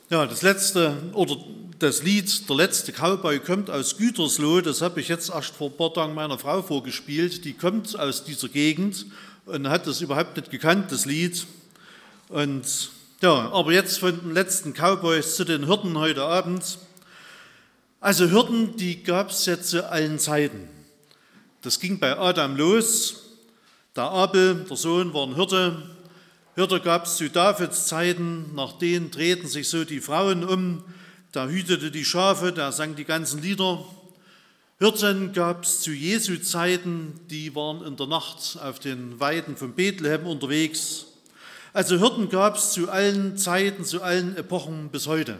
Ja, das Lied "Der letzte Cowboy" kommt aus Gütersloh. Das habe ich jetzt erst vor ein paar Tagen meiner Frau vorgespielt. Die kommt aus dieser Gegend und hat das überhaupt nicht gekannt, das Lied. Und ja, aber jetzt von den letzten Cowboys zu den Hirten heute Abend. Also Hirten, die gab es jetzt zu allen Zeiten. Das ging bei Adam los. Der Abel, der Sohn, war ein Hirte. Hirte gab es zu Davids Zeiten, nach denen drehten sich so die Frauen um, der hütete die Schafe, der sang die ganzen Lieder. Hirten gab es zu Jesu Zeiten, die waren in der Nacht auf den Weiden von Bethlehem unterwegs. Also Hirten gab es zu allen Zeiten, zu allen Epochen bis heute.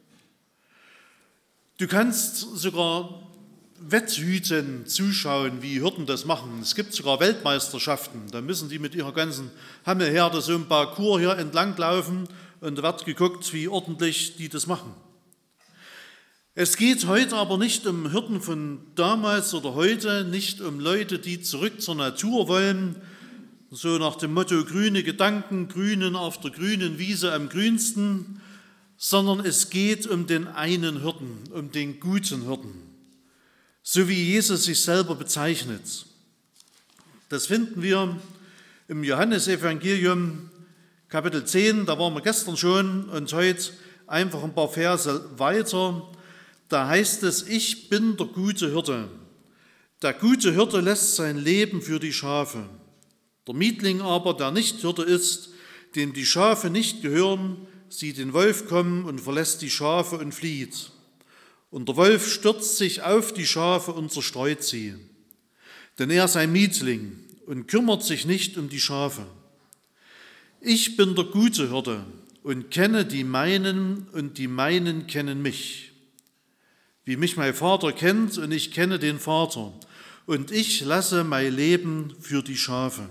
Du kannst sogar Wetthüten zuschauen, wie Hirten das machen. Es gibt sogar Weltmeisterschaften. Da müssen die mit ihrer ganzen Hammelherde so einen Parcours hier entlang laufen und da wird geguckt, wie ordentlich die das machen. Es geht heute aber nicht um Hirten von damals oder heute, nicht um Leute, die zurück zur Natur wollen, so nach dem Motto grüne Gedanken, Grünen auf der grünen Wiese am grünsten, sondern es geht um den einen Hirten, um den guten Hirten. So wie Jesus sich selber bezeichnet. Das finden wir im Johannesevangelium Kapitel 10, da waren wir gestern schon und heute einfach ein paar Verse weiter. Da heißt es: Ich bin der gute Hirte. Der gute Hirte lässt sein Leben für die Schafe. Der Mietling aber, der nicht Hirte ist, dem die Schafe nicht gehören, sieht den Wolf kommen und verlässt die Schafe und flieht. Und der Wolf stürzt sich auf die Schafe und zerstreut sie. Denn er ist ein Mietling und kümmert sich nicht um die Schafe. Ich bin der gute Hirte und kenne die meinen und die meinen kennen mich. Wie mich mein Vater kennt und ich kenne den Vater. Und ich lasse mein Leben für die Schafe.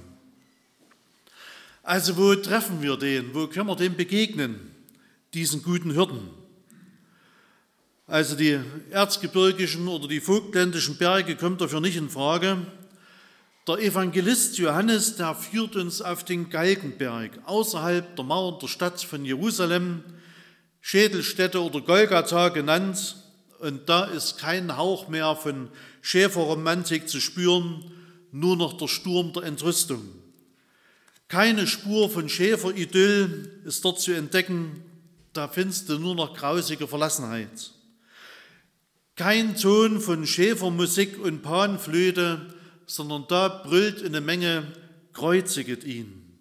Also wo treffen wir den? Wo können wir dem begegnen? Diesen guten Hirten. Also die erzgebirgischen oder die vogtländischen Berge kommt dafür nicht in Frage. Der Evangelist Johannes, der führt uns auf den Galgenberg, außerhalb der Mauern der Stadt von Jerusalem, Schädelstätte oder Golgatha genannt. Und da ist kein Hauch mehr von Schäferromantik zu spüren, nur noch der Sturm der Entrüstung. Keine Spur von Schäferidyll ist dort zu entdecken, da findest du nur noch grausige Verlassenheit. Kein Ton von Schäfermusik und Panflöte, sondern da brüllt eine Menge: Kreuziget ihn.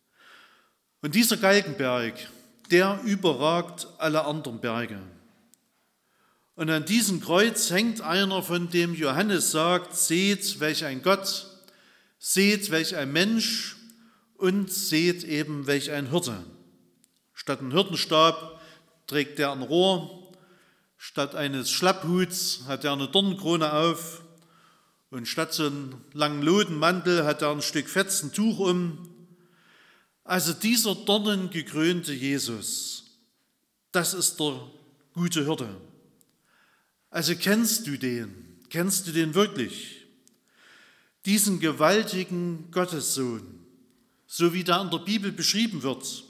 Und dieser Galgenberg, der überragt alle anderen Berge. Und an diesem Kreuz hängt einer, von dem Johannes sagt: Seht, welch ein Gott, seht, welch ein Mensch und seht eben, welch ein Hirte. Statt einem Hirtenstab trägt er ein Rohr. Statt eines Schlapphuts hat er eine Dornenkrone auf und statt so einem langen Lodenmantel hat er ein Stück Fetzentuch um. Also dieser dornengekrönte Jesus, das ist der gute Hirte. Also kennst du den? Kennst du den wirklich? Diesen gewaltigen Gottessohn, so wie der in der Bibel beschrieben wird,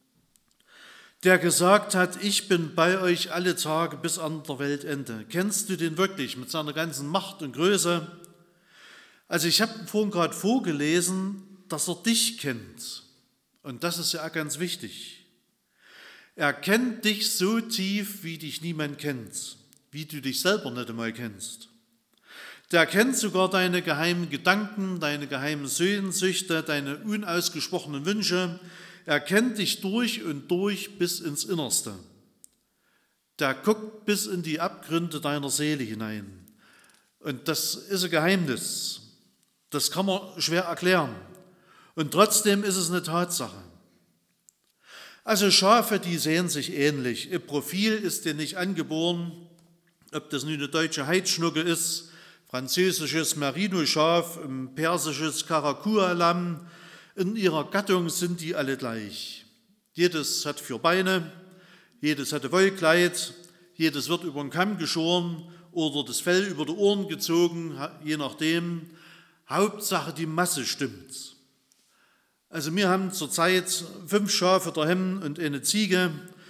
der gesagt hat: Ich bin bei euch alle Tage bis an der Weltende. Kennst du den wirklich mit seiner ganzen Macht und Größe? Also ich habe vorhin gerade vorgelesen, dass er dich kennt. Und das ist ja auch ganz wichtig. Er kennt dich so tief, wie dich niemand kennt, wie du dich selber nicht einmal kennst. Der kennt sogar deine geheimen Gedanken, deine geheimen Sehnsüchte, deine unausgesprochenen Wünsche. Er kennt dich durch und durch bis ins Innerste. Der guckt bis in die Abgründe deiner Seele hinein. Und das ist ein Geheimnis. Das kann man schwer erklären. Und trotzdem ist es eine Tatsache. Also Schafe, die sehen sich ähnlich. Ihr Profil ist dir nicht angeboren, ob das nun eine deutsche Heidschnucke ist, französisches Merino-Schaf, ein persisches Karakua-Lamm. In ihrer Gattung sind die alle gleich. Jedes hat 4 Beine, jedes hat ein Wollkleid, jedes wird über den Kamm geschoren oder das Fell über die Ohren gezogen, je nachdem. Hauptsache die Masse stimmt. Also wir haben zurzeit 5 Schafe daheim und eine Ziege.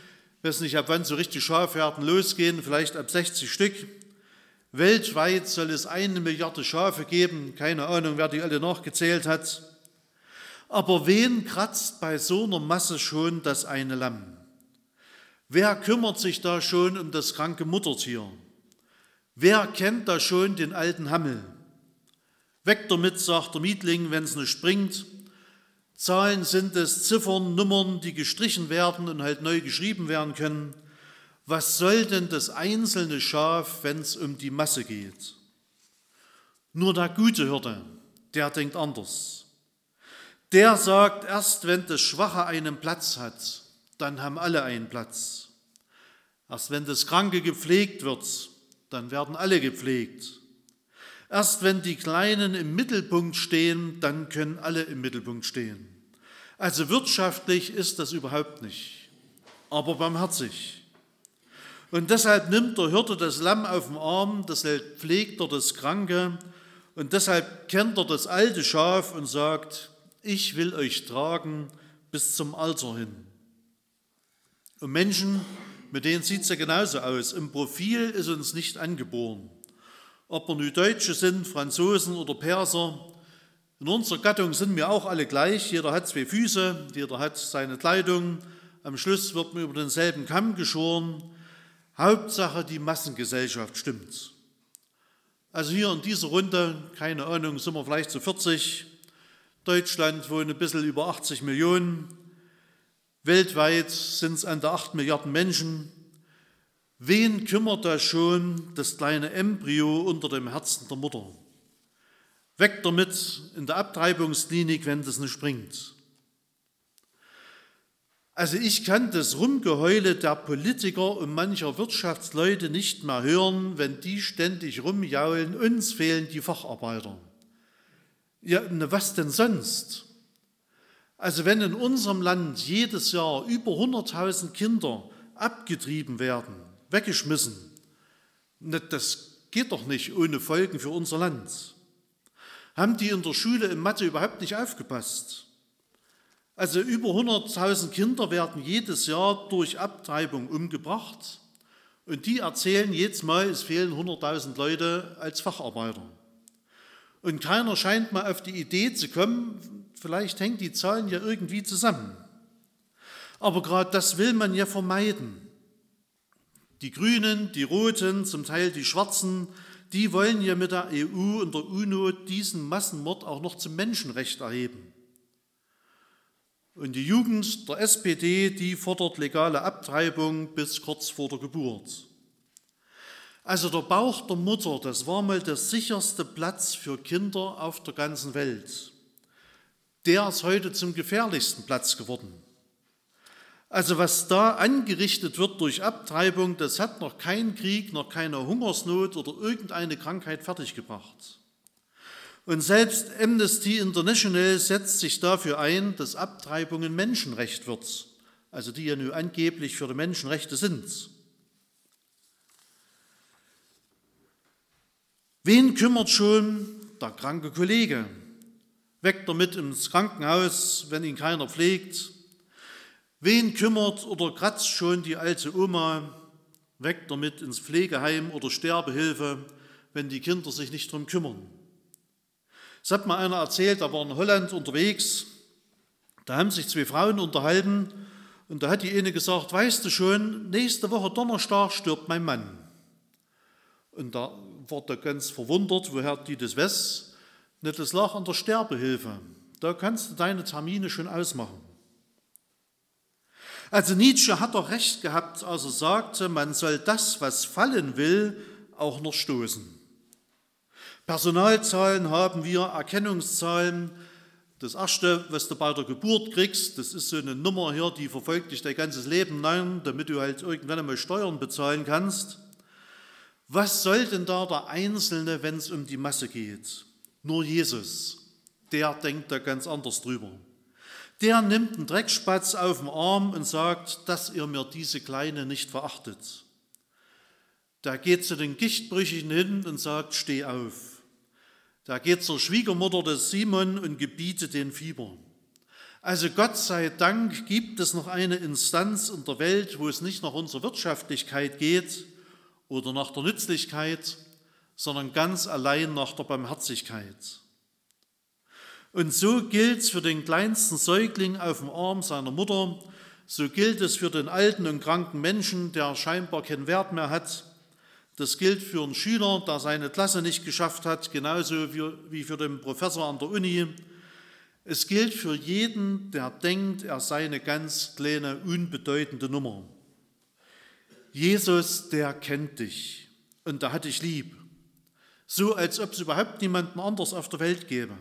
Ich weiß nicht, ab wann so richtig Schafherden losgehen, vielleicht ab 60 Stück. Weltweit soll es 1 Milliarde Schafe geben, keine Ahnung, wer die alle nachgezählt hat. Aber wen kratzt bei so einer Masse schon das eine Lamm? Wer kümmert sich da schon um das kranke Muttertier? Wer kennt da schon den alten Hammel? Weg damit, sagt der Mietling, wenn es nicht springt. Zahlen sind es, Ziffern, Nummern, die gestrichen werden und halt neu geschrieben werden können. Was soll denn das einzelne Schaf, wenn es um die Masse geht? Nur der gute Hirte, der denkt anders. Der sagt, erst wenn das Schwache einen Platz hat, dann haben alle einen Platz. Erst wenn das Kranke gepflegt wird, dann werden alle gepflegt. Erst wenn die Kleinen im Mittelpunkt stehen, dann können alle im Mittelpunkt stehen. Also wirtschaftlich ist das überhaupt nicht, aber barmherzig. Und deshalb nimmt der Hirte das Lamm auf den Arm, deshalb pflegt er das Kranke und deshalb kennt er das alte Schaf und sagt, ich will euch tragen bis zum Alter hin. Und Menschen, mit denen sieht es ja genauso aus. Im Profil ist uns nicht angeboren. Ob wir nun Deutsche sind, Franzosen oder Perser, in unserer Gattung sind wir auch alle gleich. Jeder hat 2 Füße, jeder hat seine Kleidung. Am Schluss wird man über denselben Kamm geschoren. Hauptsache, die Massengesellschaft stimmt. Also hier in dieser Runde, keine Ahnung, sind wir vielleicht so 40. Deutschland wohnen ein bisschen über 80 Millionen. Weltweit sind es an der 8 Milliarden Menschen. Wen kümmert da schon das kleine Embryo unter dem Herzen der Mutter? Weg damit in der Abtreibungsklinik, wenn das nicht bringt. Also ich kann das Rumgeheule der Politiker und mancher Wirtschaftsleute nicht mehr hören, wenn die ständig rumjaulen, uns fehlen die Facharbeiter. Ja, was denn sonst? Also wenn in unserem Land jedes Jahr über 100.000 Kinder abgetrieben werden, weggeschmissen, das geht doch nicht ohne Folgen für unser Land. Haben die in der Schule in Mathe überhaupt nicht aufgepasst? Also über 100.000 Kinder werden jedes Jahr durch Abtreibung umgebracht und die erzählen jedes Mal, es fehlen 100.000 Leute als Facharbeiter. Und keiner scheint mal auf die Idee zu kommen, vielleicht hängen die Zahlen ja irgendwie zusammen. Aber gerade das will man ja vermeiden. Die Grünen, die Roten, zum Teil die Schwarzen, die wollen ja mit der EU und der UNO diesen Massenmord auch noch zum Menschenrecht erheben. Und die Jugend der SPD, die fordert legale Abtreibung bis kurz vor der Geburt. Also der Bauch der Mutter, das war mal der sicherste Platz für Kinder auf der ganzen Welt. Der ist heute zum gefährlichsten Platz geworden. Also was da angerichtet wird durch Abtreibung, das hat noch kein Krieg, noch keine Hungersnot oder irgendeine Krankheit fertiggebracht. Und selbst Amnesty International setzt sich dafür ein, dass Abtreibung ein Menschenrecht wird, also die ja nun angeblich für die Menschenrechte sind. Wen kümmert schon der kranke Kollege? Weg damit ins Krankenhaus, wenn ihn keiner pflegt. Wen kümmert oder kratzt schon die alte Oma? Weg damit ins Pflegeheim oder Sterbehilfe, wenn die Kinder sich nicht darum kümmern. Es hat mal einer erzählt, er war in Holland unterwegs, da haben sich 2 Frauen unterhalten und da hat die eine gesagt, weißt du schon, nächste Woche Donnerstag stirbt mein Mann. Und da war er ganz verwundert, woher die das weiß. Das lag an der Sterbehilfe. Da kannst du deine Termine schon ausmachen. Also Nietzsche hat doch recht gehabt, als er sagte, man soll das, was fallen will, auch noch stoßen. Personalzahlen haben wir, Erkennungszahlen. Das Erste, was du bei der Geburt kriegst, das ist so eine Nummer hier, die verfolgt dich dein ganzes Leben lang, damit du halt irgendwann einmal Steuern bezahlen kannst. Was soll denn da der Einzelne, wenn es um die Masse geht? Nur Jesus, der denkt da ganz anders drüber. Der nimmt einen Dreckspatz auf den Arm und sagt, dass ihr mir diese Kleine nicht verachtet. Der geht zu den Gichtbrüchigen hin und sagt, steh auf. Der geht zur Schwiegermutter des Simon und gebietet den Fieber. Also Gott sei Dank gibt es noch eine Instanz in der Welt, wo es nicht nach unserer Wirtschaftlichkeit geht oder nach der Nützlichkeit, sondern ganz allein nach der Barmherzigkeit. Und so gilt es für den kleinsten Säugling auf dem Arm seiner Mutter, so gilt es für den alten und kranken Menschen, der scheinbar keinen Wert mehr hat. Das gilt für einen Schüler, der seine Klasse nicht geschafft hat, genauso wie für den Professor an der Uni. Es gilt für jeden, der denkt, er sei eine ganz kleine, unbedeutende Nummer. Jesus, der kennt dich und der hat dich lieb. So, als ob es überhaupt niemanden anders auf der Welt gäbe.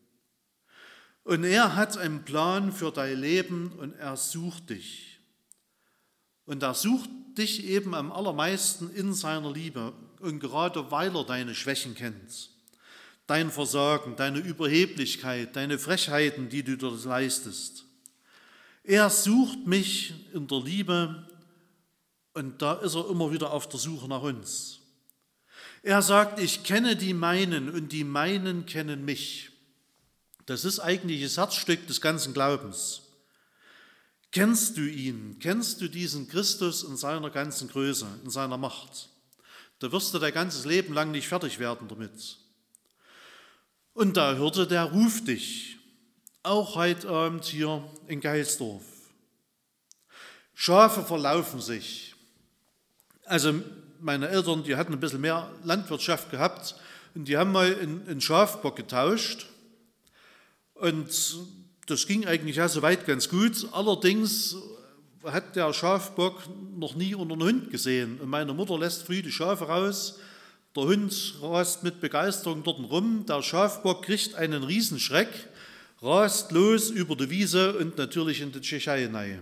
Und er hat einen Plan für dein Leben und er sucht dich. Und er sucht dich eben am allermeisten in seiner Liebe und gerade weil er deine Schwächen kennt. Dein Versagen, deine Überheblichkeit, deine Frechheiten, die du dort leistest. Er sucht mich in der Liebe und da ist er immer wieder auf der Suche nach uns. Er sagt, ich kenne die meinen und die meinen kennen mich. Das ist eigentlich das Herzstück des ganzen Glaubens. Kennst du ihn? Kennst du diesen Christus in seiner ganzen Größe, in seiner Macht? Da wirst du dein ganzes Leben lang nicht fertig werden damit. Und der Hirte, der ruft dich, auch heute Abend hier in Geilsdorf. Schafe verlaufen sich. Also meine Eltern, die hatten ein bisschen mehr Landwirtschaft gehabt und die haben mal einen Schafbock getauscht. Und das ging eigentlich ja soweit ganz gut. Allerdings hat der Schafbock noch nie unter einen Hund gesehen. Und meine Mutter lässt früh die Schafe raus. Der Hund rast mit Begeisterung dort rum. Der Schafbock kriegt einen Riesenschreck, rast los über die Wiese und natürlich in die Tschechei hinein.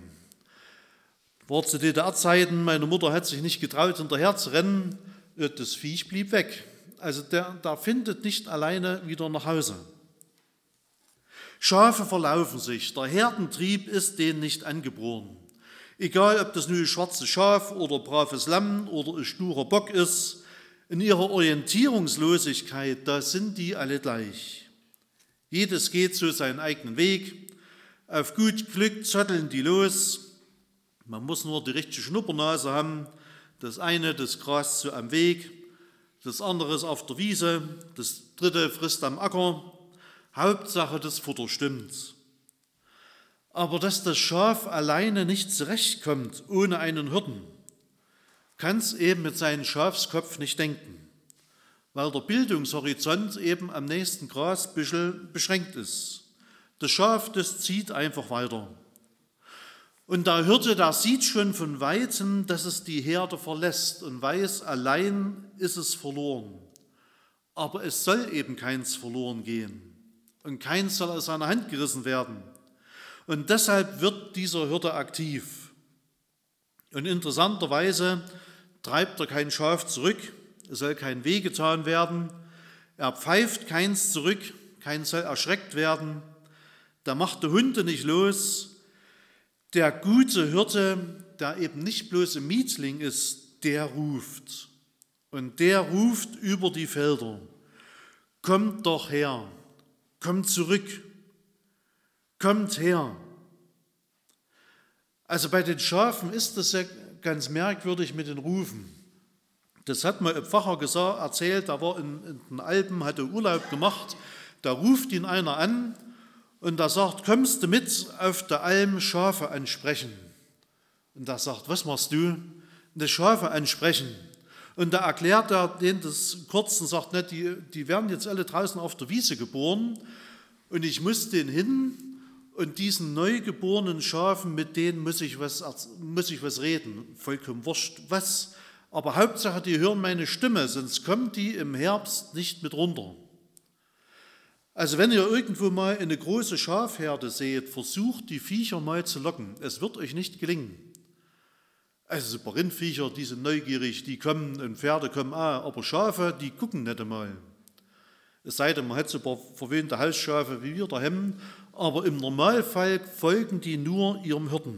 War zu DDR-Zeiten, meine Mutter hat sich nicht getraut, hinterher zu rennen. Das Viech blieb weg. Also der findet nicht alleine wieder nach Hause. Schafe verlaufen sich, der Herdentrieb ist denen nicht angeboren. Egal, ob das nun ein schwarzes Schaf oder ein braves Lamm oder ein sturer Bock ist, in ihrer Orientierungslosigkeit, da sind die alle gleich. Jedes geht so seinen eigenen Weg, auf gut Glück zotteln die los, man muss nur die richtige Schnuppernase haben, das eine, das grast so am Weg, das andere ist auf der Wiese, das dritte frisst am Acker. Hauptsache, das Futter stimmt. Aber dass das Schaf alleine nicht zurechtkommt ohne einen Hirten, kann es eben mit seinem Schafskopf nicht denken, weil der Bildungshorizont eben am nächsten Grasbüschel beschränkt ist. Das Schaf, das zieht einfach weiter. Und der Hirte, der sieht schon von Weitem, dass es die Herde verlässt und weiß, allein ist es verloren. Aber es soll eben keins verloren gehen. Und keins soll aus seiner Hand gerissen werden. Und deshalb wird dieser Hirte aktiv. Und interessanterweise treibt er kein Schaf zurück, es soll kein Weh getan werden, er pfeift keins zurück, keins soll erschreckt werden, der macht die Hunde nicht los. Der gute Hirte, der eben nicht bloß ein Mietling ist, der ruft. Und der ruft über die Felder, kommt doch her. Kommt zurück, kommt her. Also bei den Schafen ist das ja ganz merkwürdig mit den Rufen. Das hat mal ein Pfarrer erzählt, der war in den Alpen, hatte Urlaub gemacht, da ruft ihn einer an und der sagt, kommst du mit auf der Alm Schafe ansprechen? Und der sagt, was machst du? Das Schafe ansprechen. Und da erklärt er denen das kurz und sagt, ne, die werden jetzt alle draußen auf der Wiese geboren und ich muss denen hin und diesen neugeborenen Schafen, mit denen muss ich was reden. Vollkommen wurscht, was. Aber Hauptsache, die hören meine Stimme, sonst kommen die im Herbst nicht mit runter. Also wenn ihr irgendwo mal eine große Schafherde seht, versucht die Viecher mal zu locken. Es wird euch nicht gelingen. Also so ein paar Rindviecher, die sind neugierig, die kommen und Pferde kommen auch, aber Schafe, die gucken nicht einmal. Es sei denn, man hat so ein paar verwöhnte Hausschafe wie wir daheim, aber im Normalfall folgen die nur ihrem Hirten.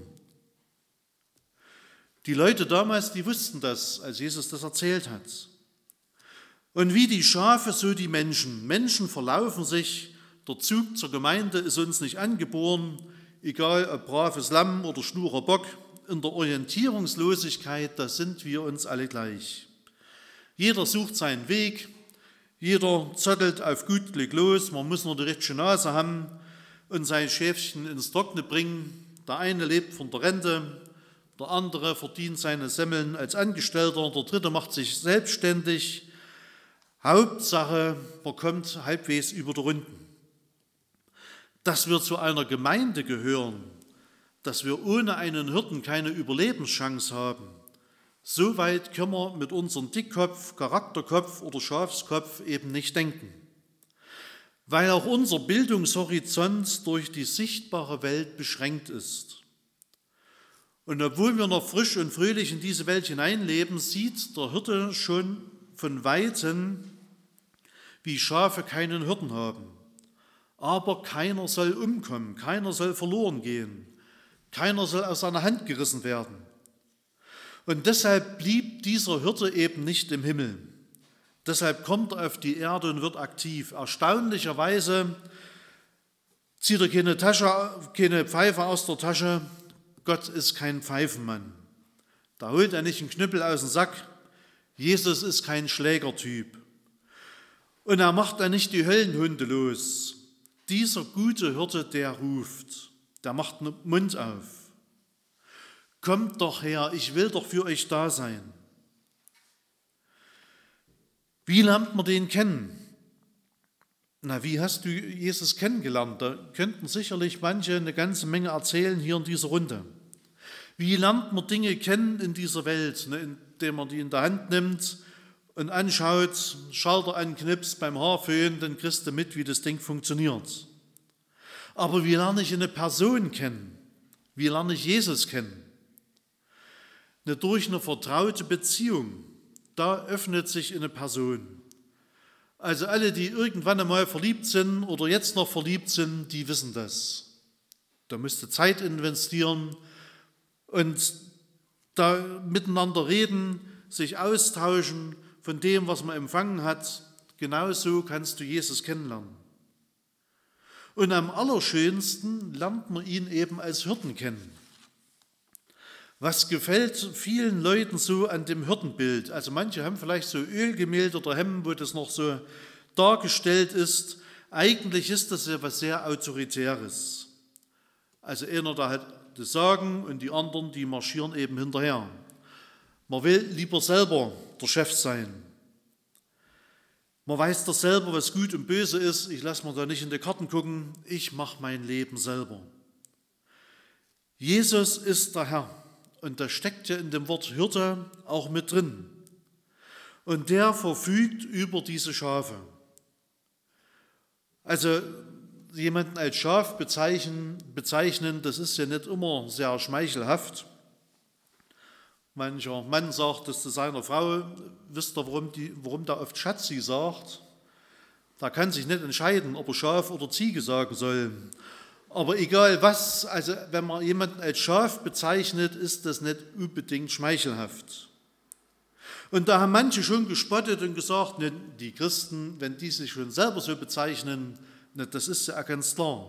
Die Leute damals, die wussten das, als Jesus das erzählt hat. Und wie die Schafe, so die Menschen. Menschen verlaufen sich, der Zug zur Gemeinde ist uns nicht angeboren, egal ob braves Lamm oder schnurer Bock, in der Orientierungslosigkeit, da sind wir uns alle gleich. Jeder sucht seinen Weg, jeder zottelt auf gut Glück los, man muss nur die richtige Nase haben und sein Schäfchen ins Trockene bringen. Der eine lebt von der Rente, der andere verdient seine Semmeln als Angestellter, der dritte macht sich selbstständig. Hauptsache, man kommt halbwegs über die Runden. Dass wir zu einer Gemeinde gehören, dass wir ohne einen Hirten keine Überlebenschance haben, so weit können wir mit unserem Dickkopf, Charakterkopf oder Schafskopf eben nicht denken. Weil auch unser Bildungshorizont durch die sichtbare Welt beschränkt ist. Und obwohl wir noch frisch und fröhlich in diese Welt hineinleben, sieht der Hirte schon von Weitem, wie Schafe keinen Hirten haben. Aber keiner soll umkommen, keiner soll verloren gehen, keiner soll aus seiner Hand gerissen werden. Und deshalb blieb dieser Hirte eben nicht im Himmel. Deshalb kommt er auf die Erde und wird aktiv. Erstaunlicherweise zieht er keine Pfeife aus der Tasche. Gott ist kein Pfeifenmann. Da holt er nicht einen Knüppel aus dem Sack. Jesus ist kein Schlägertyp. Und er macht dann nicht die Höllenhunde los. Dieser gute Hirte, der ruft, der macht den Mund auf. Kommt doch her, ich will doch für euch da sein. Wie lernt man den kennen? Na, wie hast du Jesus kennengelernt? Da könnten sicherlich manche eine ganze Menge erzählen hier in dieser Runde. Wie lernt man Dinge kennen in dieser Welt, indem man die in der Hand nimmt und anschaut, Schalter anknipst beim Haarföhn, dann kriegst du mit, wie das Ding funktioniert. Aber wie lerne ich eine Person kennen? Wie lerne ich Jesus kennen? Durch eine vertraute Beziehung, da öffnet sich eine Person. Also alle, die irgendwann einmal verliebt sind oder jetzt noch verliebt sind, die wissen das. Da musst du Zeit investieren und da miteinander reden, sich austauschen von dem, was man empfangen hat. Genauso kannst du Jesus kennenlernen. Und am allerschönsten lernt man ihn eben als Hirten kennen. Was gefällt vielen Leuten so an dem Hirtenbild? Also manche haben vielleicht so Ölgemälde oder Hemden, wo das noch so dargestellt ist. Eigentlich ist das ja was sehr Autoritäres. Also einer, der hat das Sagen und die anderen, die marschieren eben hinterher. Man will lieber selber der Chef sein. Man weiß doch selber, was gut und böse ist. Ich lasse mir da nicht in die Karten gucken. Ich mache mein Leben selber. Jesus ist der Herr. Und das steckt ja in dem Wort Hirte auch mit drin. Und der verfügt über diese Schafe. Also jemanden als Schaf bezeichnen, das ist ja nicht immer sehr schmeichelhaft. Mancher Mann sagt das zu seiner Frau, wisst ihr, warum der oft Schatzi sagt? Da kann sich nicht entscheiden, ob er Schaf oder Ziege sagen soll. Aber egal was, also wenn man jemanden als Schaf bezeichnet, ist das nicht unbedingt schmeichelhaft. Und da haben manche schon gespottet und gesagt, ne, die Christen, wenn die sich schon selber so bezeichnen, ne, das ist ja ganz klar.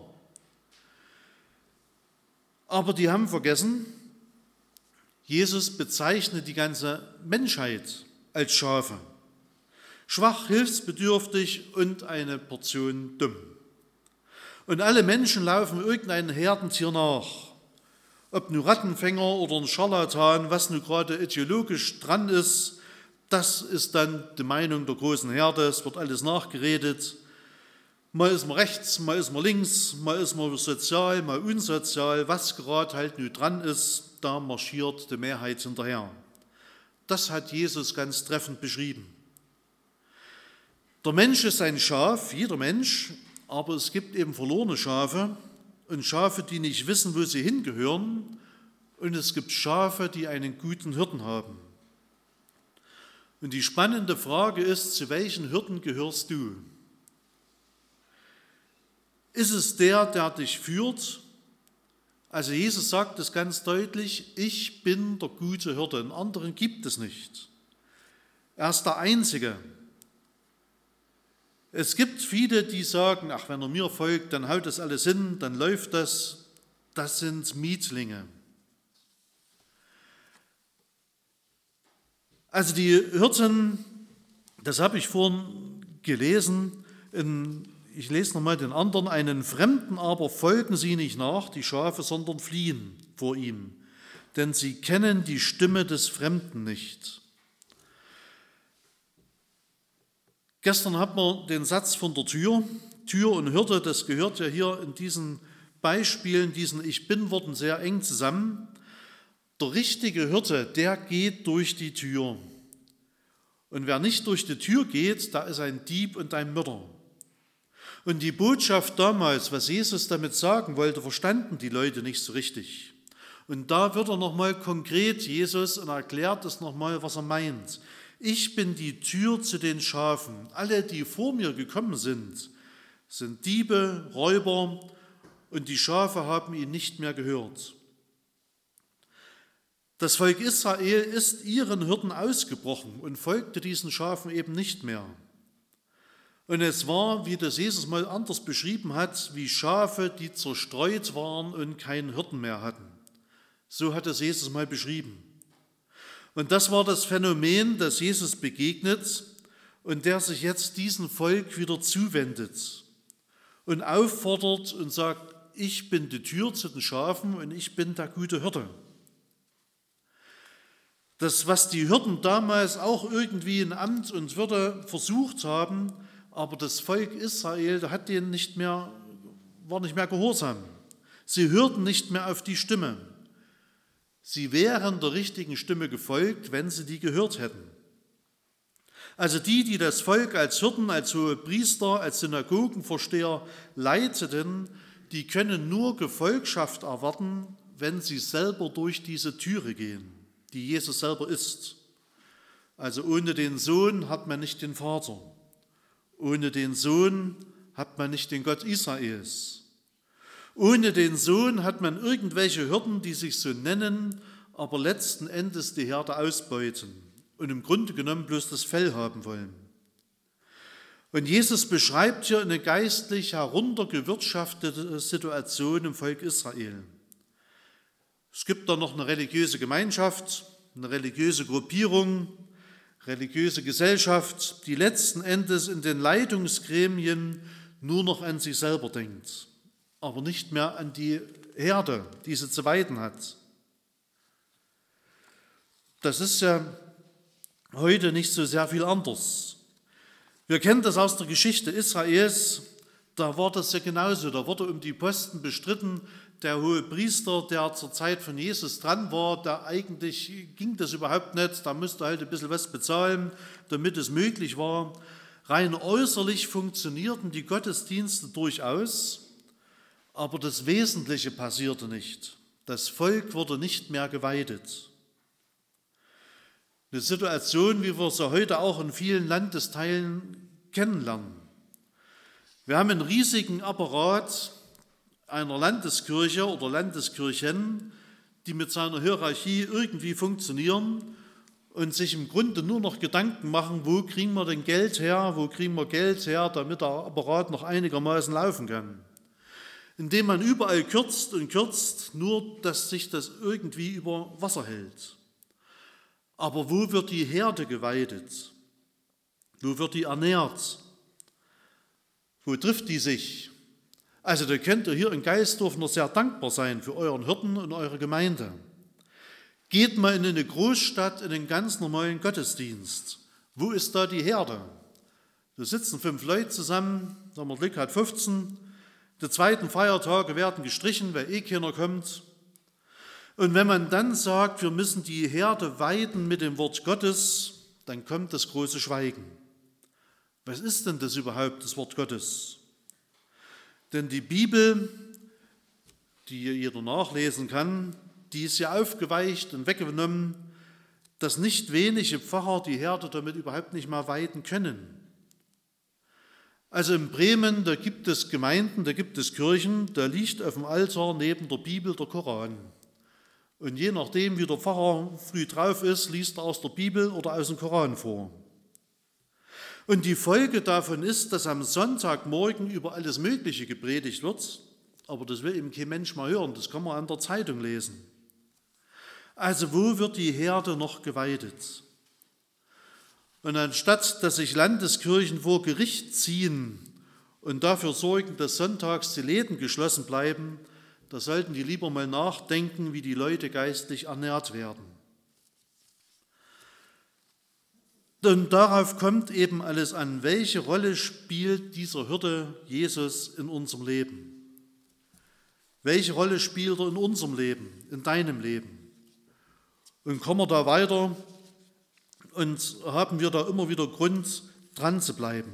Aber die haben vergessen, Jesus bezeichnet die ganze Menschheit als Schafe. Schwach, hilfsbedürftig und eine Portion dumm. Und alle Menschen laufen irgendeinem Herdentier nach. Ob nun Rattenfänger oder ein Scharlatan, was nun gerade ideologisch dran ist, das ist dann die Meinung der großen Herde. Es wird alles nachgeredet. Mal ist man rechts, mal ist man links, mal ist man sozial, mal unsozial. Was gerade halt nun dran ist, da marschiert die Mehrheit hinterher. Das hat Jesus ganz treffend beschrieben. Der Mensch ist ein Schaf, jeder Mensch, aber es gibt eben verlorene Schafe und Schafe, die nicht wissen, wo sie hingehören. Und es gibt Schafe, die einen guten Hirten haben. Und die spannende Frage ist, zu welchen Hirten gehörst du? Ist es der dich führt? Also Jesus sagt es ganz deutlich, ich bin der gute Hirte, einen anderen gibt es nicht. Er ist der Einzige. Es gibt viele, die sagen, ach, wenn er mir folgt, dann haut das alles hin, dann läuft das. das sind Mietlinge. Also die Hirten, das habe ich vorhin gelesen, ich lese nochmal den anderen, einen Fremden aber folgen sie nicht nach, die Schafe, sondern fliehen vor ihm, denn sie kennen die Stimme des Fremden nicht. Gestern hatten wir den Satz von der Tür. Tür und Hirte, das gehört ja hier in diesen Beispielen, diesen Ich-Bin-Worten sehr eng zusammen. Der richtige Hirte, der geht durch die Tür. Und wer nicht durch die Tür geht, da ist ein Dieb und ein Mörder. Und die Botschaft damals, was Jesus damit sagen wollte, verstanden die Leute nicht so richtig. Und da wird er nochmal konkret, Jesus, und erklärt es nochmal, was er meint. Ich bin die Tür zu den Schafen. Alle, die vor mir gekommen sind Diebe, Räuber, und die Schafe haben ihn nicht mehr gehört. Das Volk Israel ist ihren Hirten ausgebrochen und folgte diesen Schafen eben nicht mehr. Und es war, wie das Jesus mal anders beschrieben hat, wie Schafe, die zerstreut waren und keinen Hirten mehr hatten. So hat es Jesus mal beschrieben. Und das war das Phänomen, das Jesus begegnet und der sich jetzt diesem Volk wieder zuwendet und auffordert und sagt, ich bin die Tür zu den Schafen und ich bin der gute Hirte. Das, was die Hirten damals auch irgendwie in Amt und Würde versucht haben, aber das Volk Israel, war nicht mehr gehorsam. Sie hörten nicht mehr auf die Stimme. Sie wären der richtigen Stimme gefolgt, wenn sie die gehört hätten. Also die das Volk als Hirten, als Hohepriester, als Synagogenvorsteher leiteten, die können nur Gefolgschaft erwarten, wenn sie selber durch diese Türe gehen, die Jesus selber ist. Also ohne den Sohn hat man nicht den Vater. Ohne den Sohn hat man nicht den Gott Israels. Ohne den Sohn hat man irgendwelche Hirten, die sich so nennen, aber letzten Endes die Herde ausbeuten und im Grunde genommen bloß das Fell haben wollen. Und Jesus beschreibt hier eine geistlich heruntergewirtschaftete Situation im Volk Israel. Es gibt da noch eine religiöse Gemeinschaft, eine religiöse Gruppierung, religiöse Gesellschaft, die letzten Endes in den Leitungsgremien nur noch an sich selber denkt, aber nicht mehr an die Herde, die sie zu weiden hat. Das ist ja heute nicht so sehr viel anders. Wir kennen das aus der Geschichte Israels, da war das ja genauso, da wurde um die Posten bestritten. Der Hohepriester, der zur Zeit von Jesus dran war, da eigentlich ging das überhaupt nicht, da musste halt ein bisschen was bezahlen, damit es möglich war. Rein äußerlich funktionierten die Gottesdienste durchaus, aber das Wesentliche passierte nicht. Das Volk wurde nicht mehr geweidet. Eine Situation, wie wir sie heute auch in vielen Landesteilen kennenlernen. Wir haben einen riesigen Apparat einer Landeskirche oder Landeskirchen, die mit seiner Hierarchie irgendwie funktionieren und sich im Grunde nur noch Gedanken machen, wo kriegen wir denn Geld her, damit der Apparat noch einigermaßen laufen kann. Indem man überall kürzt und kürzt, nur dass sich das irgendwie über Wasser hält. Aber wo wird die Herde geweidet? Wo wird die ernährt? Wo trifft die sich? Also da könnt ihr hier in Geisdorf noch sehr dankbar sein für euren Hirten und eure Gemeinde. Geht mal in eine Großstadt, in einen ganz normalen Gottesdienst. Wo ist da die Herde? Da sitzen 5 Leute zusammen, wenn man Glück hat 15. Die zweiten Feiertage werden gestrichen, weil keiner kommt. Und wenn man dann sagt, wir müssen die Herde weiden mit dem Wort Gottes, dann kommt das große Schweigen. Was ist denn das überhaupt, das Wort Gottes? Denn die Bibel, die jeder nachlesen kann, die ist ja aufgeweicht und weggenommen, dass nicht wenige Pfarrer die Herde damit überhaupt nicht mehr weiden können. Also in Bremen, da gibt es Gemeinden, da gibt es Kirchen, da liegt auf dem Altar neben der Bibel der Koran. Und je nachdem, wie der Pfarrer früh drauf ist, liest er aus der Bibel oder aus dem Koran vor. Und die Folge davon ist, dass am Sonntagmorgen über alles Mögliche gepredigt wird aber das will eben kein Mensch mal hören, das kann man an der Zeitung lesen. Also wo wird die Herde noch geweidet? Und anstatt dass sich Landeskirchen vor Gericht ziehen und dafür sorgen, dass sonntags die Läden geschlossen bleiben, da sollten die lieber mal nachdenken, wie die Leute geistlich ernährt werden. Und darauf kommt eben alles an. Welche Rolle spielt dieser Hirte Jesus in unserem Leben? Welche Rolle spielt er in unserem Leben, in deinem Leben? Und kommen wir da weiter und haben wir da immer wieder Grund, dran zu bleiben?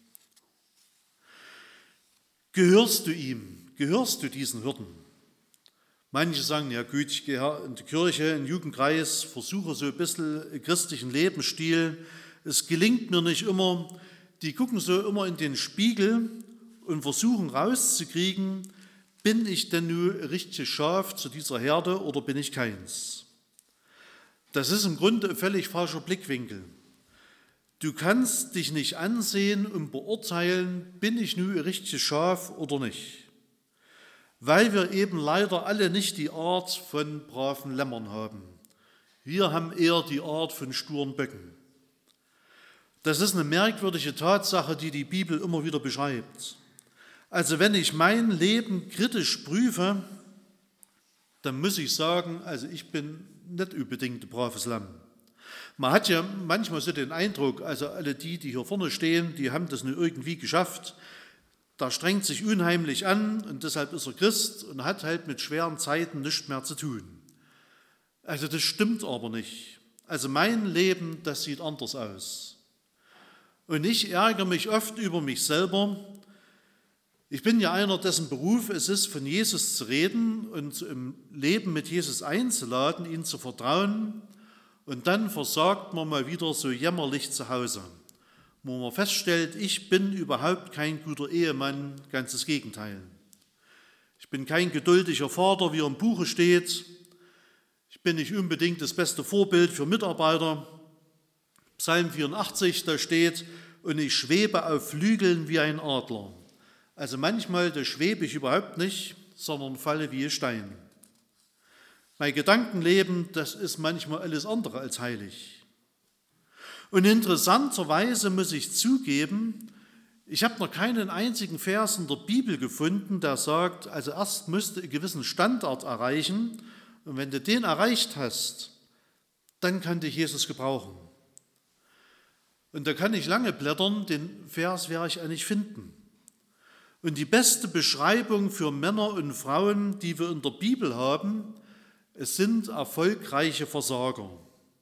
Gehörst du ihm? Gehörst du diesen Hirten? Manche sagen, ja gut, ich gehe in die Kirche, in den Jugendkreis, versuche so ein bisschen christlichen Lebensstil. Es gelingt mir nicht immer. Die gucken so immer in den Spiegel und versuchen rauszukriegen, bin ich denn nun ein richtiges Schaf zu dieser Herde oder bin ich keins? Das ist im Grunde ein völlig falscher Blickwinkel. Du kannst dich nicht ansehen und beurteilen, bin ich nun ein richtiges Schaf oder nicht. Weil wir eben leider alle nicht die Art von braven Lämmern haben. Wir haben eher die Art von sturen Böcken. Das ist eine merkwürdige Tatsache, die die Bibel immer wieder beschreibt. Also wenn ich mein Leben kritisch prüfe, dann muss ich sagen, also ich bin nicht unbedingt ein braves Lamm. Man hat ja manchmal so den Eindruck, also alle die hier vorne stehen, die haben das nur irgendwie geschafft. Da strengt sich unheimlich an und deshalb ist er Christ und hat halt mit schweren Zeiten nichts mehr zu tun. Also das stimmt aber nicht. Also mein Leben, das sieht anders aus. Und ich ärgere mich oft über mich selber. Ich bin ja einer, dessen Beruf es ist, von Jesus zu reden und im Leben mit Jesus einzuladen, ihn zu vertrauen. Und dann versagt man mal wieder so jämmerlich zu Hause, wo man feststellt, ich bin überhaupt kein guter Ehemann, ganz das Gegenteil. Ich bin kein geduldiger Vater, wie er im Buche steht. Ich bin nicht unbedingt das beste Vorbild für Mitarbeiter. Psalm 84, da steht, und ich schwebe auf Flügeln wie ein Adler. Also manchmal, da schwebe ich überhaupt nicht, sondern falle wie ein Stein. Mein Gedankenleben, das ist manchmal alles andere als heilig. Und interessanterweise muss ich zugeben, ich habe noch keinen einzigen Vers in der Bibel gefunden, der sagt, also erst musst du einen gewissen Standard erreichen und wenn du den erreicht hast, dann kann dich Jesus gebrauchen. Und da kann ich lange blättern, den Vers werde ich eigentlich finden. Und die beste Beschreibung für Männer und Frauen, die wir in der Bibel haben, es sind erfolgreiche Versager.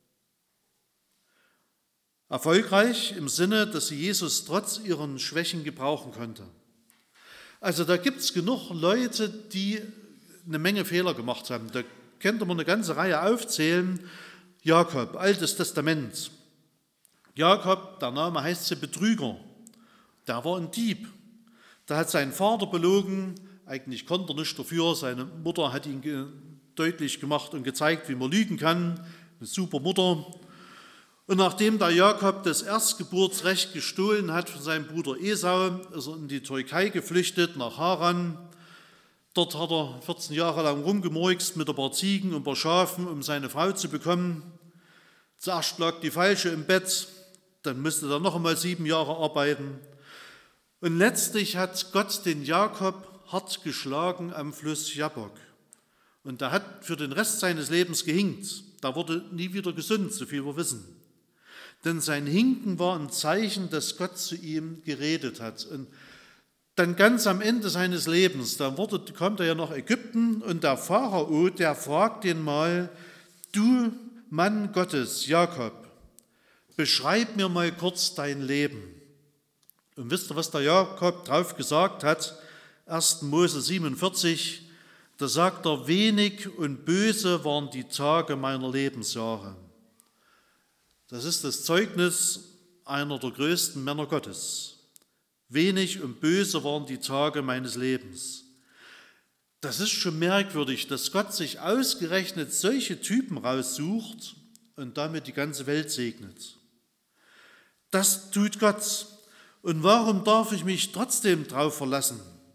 Erfolgreich im Sinne, dass sie Jesus trotz ihren Schwächen gebrauchen konnte. Also da gibt es genug Leute, die eine Menge Fehler gemacht haben. Da könnte man eine ganze Reihe aufzählen. Jakob, Altes Testament. Jakob, der Name heißt ja Betrüger. Der war ein Dieb. Der hat seinen Vater belogen. Eigentlich konnte er nichts dafür. Seine Mutter hat ihn deutlich gemacht und gezeigt, wie man lügen kann. Eine super Mutter. Und nachdem der Jakob das Erstgeburtsrecht gestohlen hat von seinem Bruder Esau, ist er in die Türkei geflüchtet, nach Haran. Dort hat er 14 Jahre lang rumgemurkst mit ein paar Ziegen und ein paar Schafen, um seine Frau zu bekommen. Zuerst lag die Falsche im Bett, dann musste er noch einmal 7 Jahre arbeiten. Und letztlich hat Gott den Jakob hart geschlagen am Fluss Jabbok. Und er hat für den Rest seines Lebens gehinkt. Da wurde nie wieder gesund, so viel wir wissen. Denn sein Hinken war ein Zeichen, dass Gott zu ihm geredet hat. Und dann ganz am Ende seines Lebens, da kommt er ja nach Ägypten und der Pharao, der fragt ihn mal, du Mann Gottes, Jakob, beschreib mir mal kurz dein Leben. Und wisst ihr, was der Jakob drauf gesagt hat? 1. Mose 47, da sagt er, wenig und böse waren die Tage meiner Lebensjahre. Das ist das Zeugnis einer der größten Männer Gottes. Wenig und böse waren die Tage meines Lebens. Das ist schon merkwürdig, dass Gott sich ausgerechnet solche Typen raussucht und damit die ganze Welt segnet. Das tut Gott. Und warum darf ich mich trotzdem drauf verlassen?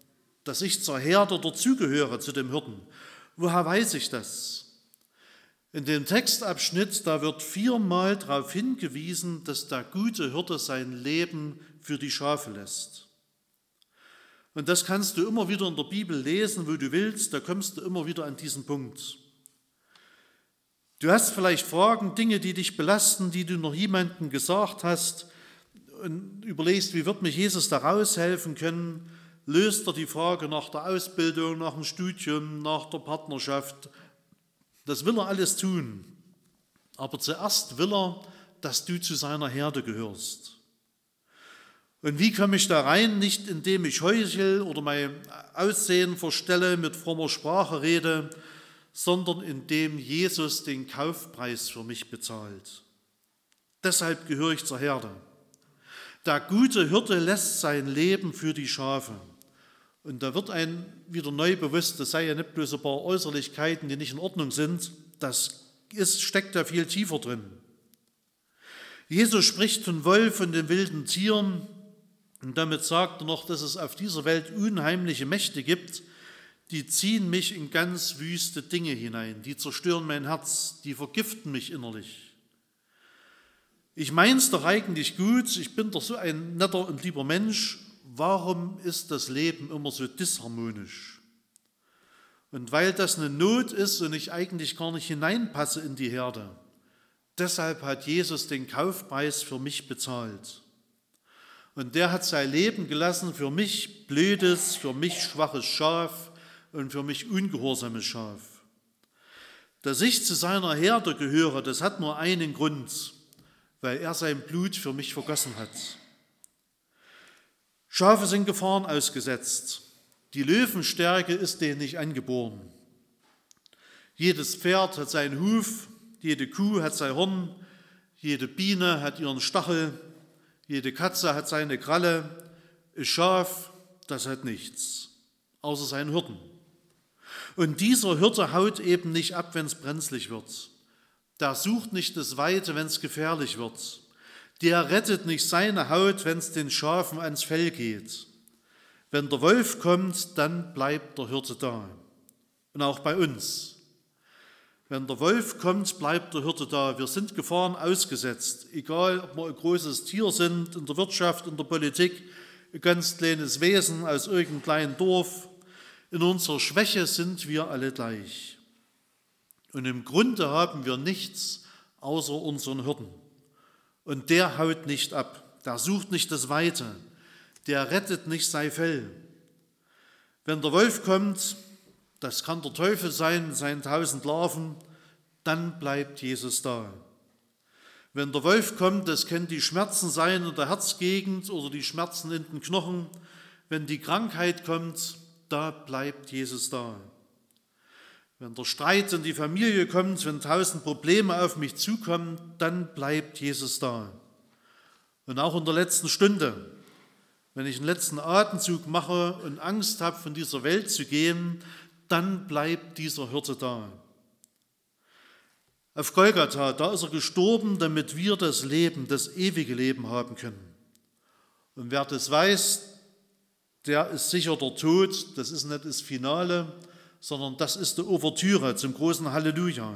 dass ich zur Herde dazugehöre, zu dem Hirten. Woher weiß ich das? In dem Textabschnitt, da wird 4-mal darauf hingewiesen, dass der gute Hirte sein Leben für die Schafe lässt. Und das kannst du immer wieder in der Bibel lesen, wo du willst, da kommst du immer wieder an diesen Punkt. Du hast vielleicht Fragen, Dinge, die dich belasten, die du noch jemandem gesagt hast und überlegst, wie wird mich Jesus da raushelfen können? Löst er die Frage nach der Ausbildung, nach dem Studium, nach der Partnerschaft? Das will er alles tun. Aber zuerst will er, dass du zu seiner Herde gehörst. Und wie komme ich da rein? Nicht indem ich heuchel oder mein Aussehen verstelle, mit frommer Sprache rede, sondern indem Jesus den Kaufpreis für mich bezahlt. Deshalb gehöre ich zur Herde. Der gute Hirte lässt sein Leben für die Schafe. Und da wird einem wieder neu bewusst, das sei ja nicht bloß ein paar Äußerlichkeiten, die nicht in Ordnung sind, steckt da viel tiefer drin. Jesus spricht von Wolf und den wilden Tieren und damit sagt er noch, dass es auf dieser Welt unheimliche Mächte gibt, die ziehen mich in ganz wüste Dinge hinein, die zerstören mein Herz, die vergiften mich innerlich. Ich mein's doch eigentlich gut, ich bin doch so ein netter und lieber Mensch, warum ist das Leben immer so disharmonisch? Und weil das eine Not ist und ich eigentlich gar nicht hineinpasse in die Herde, deshalb hat Jesus den Kaufpreis für mich bezahlt. Und der hat sein Leben gelassen für mich blödes, für mich schwaches Schaf und für mich ungehorsames Schaf. Dass ich zu seiner Herde gehöre, das hat nur einen Grund, weil er sein Blut für mich vergossen hat. Schafe sind Gefahren ausgesetzt. Die Löwenstärke ist denen nicht angeboren. Jedes Pferd hat seinen Huf, jede Kuh hat sein Horn, jede Biene hat ihren Stachel, jede Katze hat seine Kralle. Ein Schaf, das hat nichts, außer seinen Hirten. Und dieser Hirte haut eben nicht ab, wenn es brenzlig wird. Der sucht nicht das Weite, wenn es gefährlich wird. Der rettet nicht seine Haut, wenn es den Schafen ans Fell geht. Wenn der Wolf kommt, dann bleibt der Hirte da. Und auch bei uns. Wenn der Wolf kommt, bleibt der Hirte da. Wir sind Gefahren ausgesetzt. Egal, ob wir ein großes Tier sind, in der Wirtschaft, in der Politik, ein ganz kleines Wesen aus irgendeinem kleinen Dorf. In unserer Schwäche sind wir alle gleich. Und im Grunde haben wir nichts außer unseren Hirten. Und der haut nicht ab, der sucht nicht das Weite, der rettet nicht sein Fell. Wenn der Wolf kommt, das kann der Teufel sein mit seinen 1000 Larven, dann bleibt Jesus da. Wenn der Wolf kommt, das können die Schmerzen sein in der Herzgegend oder die Schmerzen in den Knochen. Wenn die Krankheit kommt, da bleibt Jesus da. Wenn der Streit in die Familie kommt, wenn 1000 Probleme auf mich zukommen, dann bleibt Jesus da. Und auch in der letzten Stunde, wenn ich den letzten Atemzug mache und Angst habe, von dieser Welt zu gehen, dann bleibt dieser Hirte da. Auf Golgatha, da ist er gestorben, damit wir das Leben, das ewige Leben haben können. Und wer das weiß, der ist sicher der Tod, das ist nicht das Finale, sondern das ist die Ouvertüre zum großen Halleluja.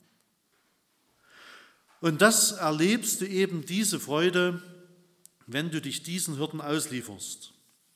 Und das erlebst du eben, diese Freude, wenn du dich diesen Hirten auslieferst.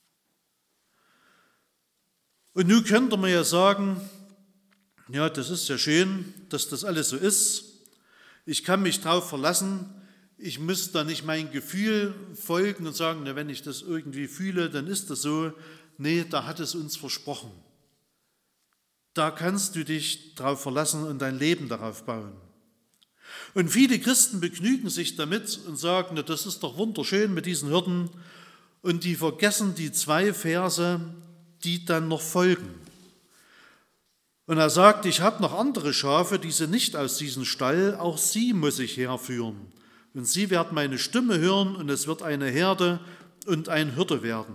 Und nun könnte man ja sagen, ja, das ist ja schön, dass das alles so ist. Ich kann mich darauf verlassen, ich muss da nicht mein Gefühl folgen und sagen, na, wenn ich das irgendwie fühle, dann ist das so. Nee, da hat es uns versprochen. Da kannst du dich darauf verlassen und dein Leben darauf bauen. Und viele Christen begnügen sich damit und sagen, na, das ist doch wunderschön mit diesen Hirten. Und die vergessen die 2 Verse, die dann noch folgen. Und er sagt, ich habe noch andere Schafe, die sind nicht aus diesem Stall, auch sie muss ich herführen. Und sie werden meine Stimme hören und es wird eine Herde und ein Hirte werden.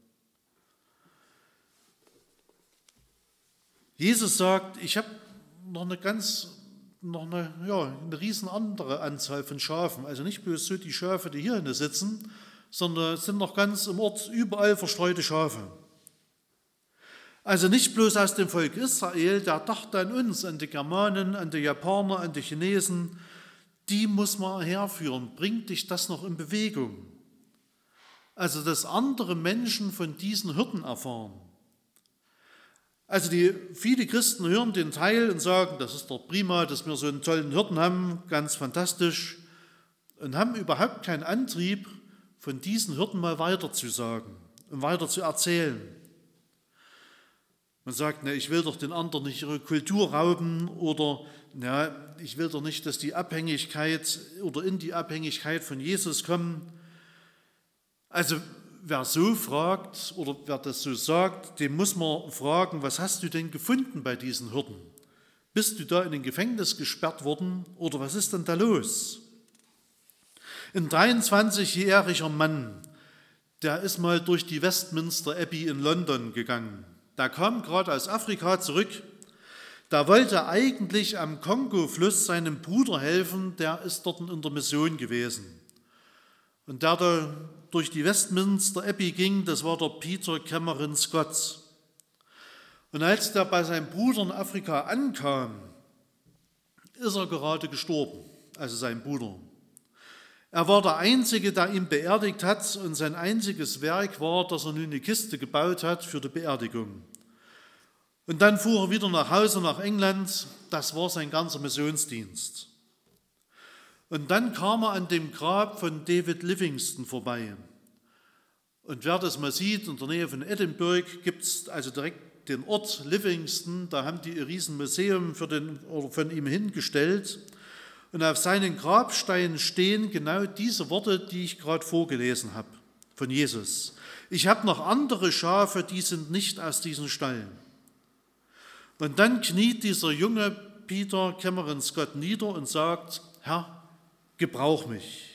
Jesus sagt, ich habe noch eine riesen andere Anzahl von Schafen. Also nicht bloß so die Schafe, die hier sitzen, sondern es sind noch ganz im Ort überall verstreute Schafe. Also nicht bloß aus dem Volk Israel, der dachte an uns, an die Germanen, an die Japaner, an die Chinesen. Die muss man herführen. Bringt dich das noch in Bewegung? Also, dass andere Menschen von diesen Hirten erfahren. Also viele Christen hören den Teil und sagen, das ist doch prima, dass wir so einen tollen Hirten haben, ganz fantastisch, und haben überhaupt keinen Antrieb, von diesen Hirten mal weiter zu sagen und weiter zu erzählen. Man sagt, na, ich will doch den anderen nicht ihre Kultur rauben oder na, ich will doch nicht, dass die Abhängigkeit oder in die Abhängigkeit von Jesus kommen. Also wer so fragt oder wer das so sagt, dem muss man fragen, was hast du denn gefunden bei diesen Hirten? Bist du da in ein Gefängnis gesperrt worden oder was ist denn da los? Ein 23-jähriger Mann, der ist mal durch die Westminster Abbey in London gegangen. Der kam gerade aus Afrika zurück. Der wollte eigentlich am Kongo-Fluss seinem Bruder helfen, der ist dort in der Mission gewesen. Und der da durch die Westminster Abbey ging, das war der Peter Cameron Scott. Und als der bei seinem Bruder in Afrika ankam, ist er gerade gestorben, also sein Bruder. Er war der Einzige, der ihn beerdigt hat, und sein einziges Werk war, dass er nun eine Kiste gebaut hat für die Beerdigung. Und dann fuhr er wieder nach Hause, nach England. Das war sein ganzer Missionsdienst. Und dann kam er an dem Grab von David Livingstone vorbei. Und wer das mal sieht, in der Nähe von Edinburgh gibt es also direkt den Ort Livingstone, da haben die ein Riesenmuseum von ihm hingestellt. Und auf seinen Grabsteinen stehen genau diese Worte, die ich gerade vorgelesen habe, von Jesus. Ich habe noch andere Schafe, die sind nicht aus diesen Stallen. Und dann kniet dieser junge Peter Cameron Scott nieder und sagt, Herr, gebrauch mich.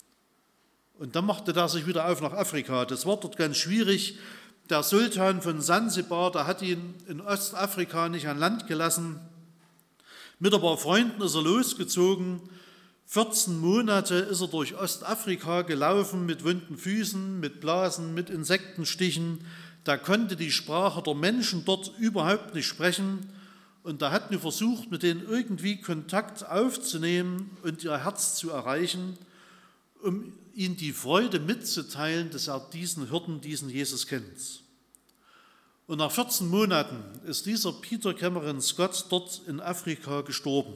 Und dann machte er sich wieder auf nach Afrika. Das war dort ganz schwierig. Der Sultan von Sansibar, der hat ihn in Ostafrika nicht an Land gelassen. Mit ein paar Freunden ist er losgezogen. 14 Monate ist er durch Ostafrika gelaufen mit wunden Füßen, mit Blasen, mit Insektenstichen. Da konnte die Sprache der Menschen dort überhaupt nicht sprechen. Und da hat er versucht, mit denen irgendwie Kontakt aufzunehmen und ihr Herz zu erreichen, um ihnen die Freude mitzuteilen, dass er diesen Hirten, diesen Jesus kennt. Und nach 14 Monaten ist dieser Peter Cameron Scott dort in Afrika gestorben.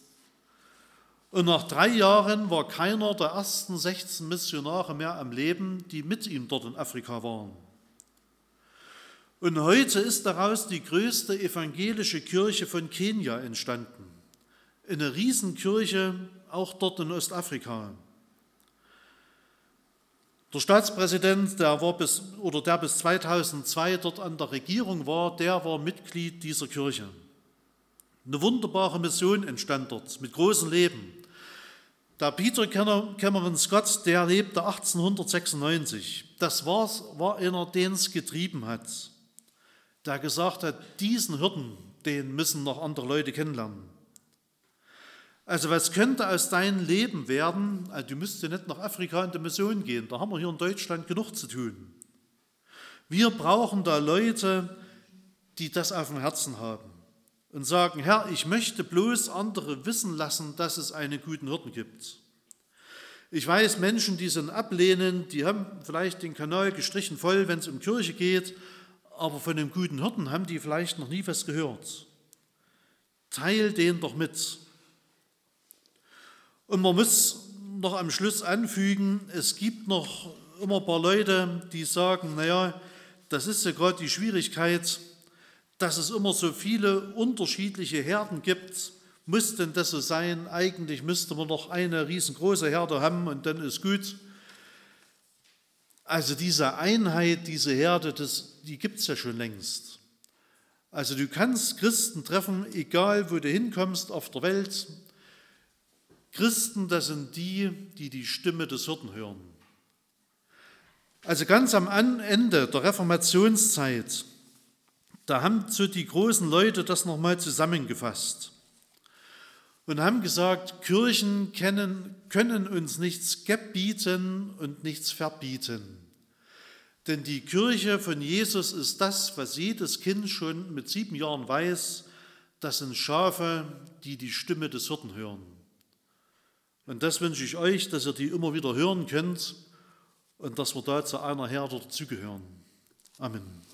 Und nach 3 Jahren war keiner der ersten 16 Missionare mehr am Leben, die mit ihm dort in Afrika waren. Und heute ist daraus die größte evangelische Kirche von Kenia entstanden. Eine Riesenkirche, auch dort in Ostafrika. Der Staatspräsident, der bis 2002 dort an der Regierung war, der war Mitglied dieser Kirche. Eine wunderbare Mission entstand dort mit großem Leben. Der Peter Cameron Scott, der lebte 1896. Das war einer, den es getrieben hat, der gesagt hat, diesen Hirten, den müssen noch andere Leute kennenlernen. Also was könnte aus deinem Leben werden? Also du müsstest ja nicht nach Afrika in die Mission gehen, da haben wir hier in Deutschland genug zu tun. Wir brauchen da Leute, die das auf dem Herzen haben und sagen, Herr, ich möchte bloß andere wissen lassen, dass es einen guten Hirten gibt. Ich weiß, Menschen, die sind ablehnend, die haben vielleicht den Kanal gestrichen voll, wenn es um Kirche geht, aber von dem guten Hirten haben die vielleicht noch nie was gehört. Teil den doch mit. Und man muss noch am Schluss anfügen, es gibt noch immer ein paar Leute, die sagen, naja, das ist ja gerade die Schwierigkeit, dass es immer so viele unterschiedliche Herden gibt. Muss denn das so sein? Eigentlich müsste man noch eine riesengroße Herde haben und dann ist gut. Also diese Einheit, diese Herde, die gibt es ja schon längst. Also du kannst Christen treffen, egal wo du hinkommst auf der Welt. Christen, das sind die, die die Stimme des Hirten hören. Also ganz am Ende der Reformationszeit, da haben so die großen Leute das nochmal zusammengefasst und haben gesagt, Kirchen können uns nichts gebieten und nichts verbieten. Denn die Kirche von Jesus ist das, was jedes Kind schon mit 7 Jahren weiß, das sind Schafe, die die Stimme des Hirten hören. Und das wünsche ich euch, dass ihr die immer wieder hören könnt und dass wir da zu einer Herde dazugehören. Amen.